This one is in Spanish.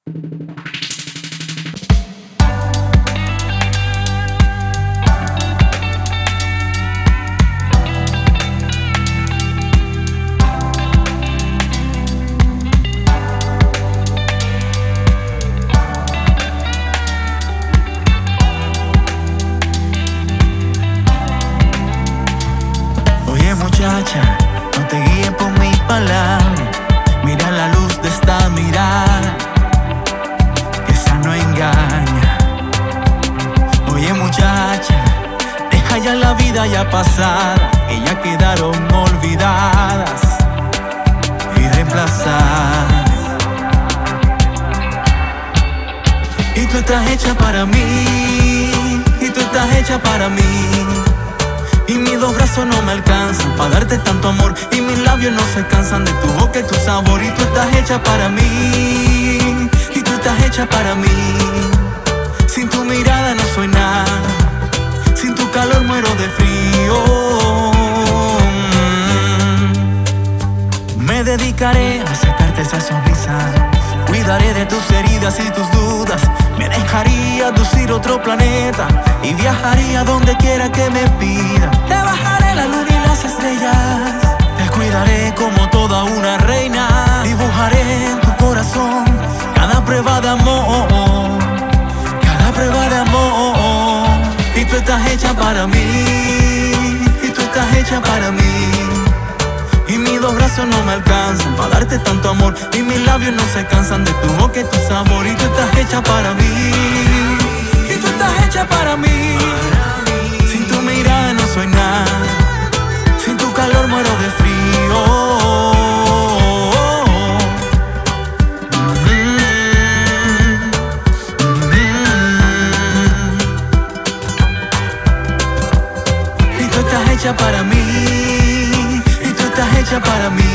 Muchacha, no te guíes por mis palabras. Mira la luz de esta mirada, que esa no engaña. Oye muchacha, deja ya la vida ya pasada, que ya quedaron olvidadas y reemplazadas. Y tú estás hecha para mí, y tú estás hecha para mí. Y mis dos brazos no me alcanzan para darte tanto amor, y mis labios no se cansan de tu boca y tu sabor. Y tú estás hecha para mí, y tú estás hecha para mí. Sin tu mirada no soy nada, sin tu calor muero de frío. Me dedicaré a sacarte esa sonrisa, cuidaré de tus heridas y tus dudas. Me dejaría aducir otro planeta y viajaría donde quiera que me pida. Te bajaré la luna y las estrellas, te cuidaré como toda una reina. Dibujaré en tu corazón cada prueba de amor, cada prueba de amor. Y tú estás hecha para mí, y tú estás hecha para mí. Y mis dos brazos no me alcanzan para darte tanto amor, y mis labios no se cansan de tu boca y tu sabor. Y tú estás hecha para mí, y tú estás hecha para mí. Sin tu mirada no soy nada, sin tu calor muero de frío. Y tú estás hecha para mí, y tú estás hecha para mí.